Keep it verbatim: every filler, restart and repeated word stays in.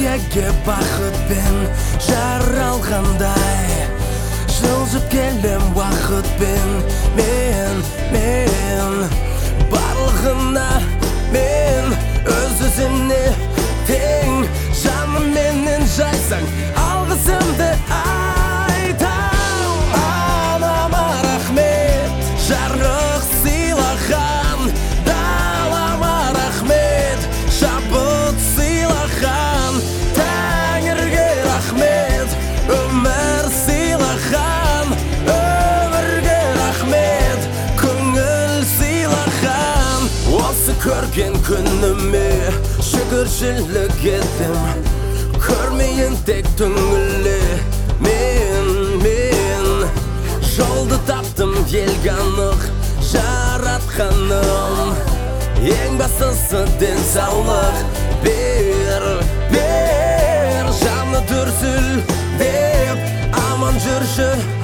жүрегі бақытпен жаралғандай, жылжып келем уақытпен. Мен, мен барлығына мен өз өзімне тең, жаным менен жайсаң алғысымды айтам. Анама рахмет, жарық сыйлаған, далама рахмет, шабыт сыйлаған, тәңірге рахмет, өмір сыйлаған, өмірге рахмет, көңіл сыйлаған. Осы көрген күніме шүкіршілік еттім, көрмейін тек түңіле. Мен, мен жолды таптым елге анық жаратқаным, ең бастысы денсаулық бер, бер. Жаны дүрсіл деп аман жүрші.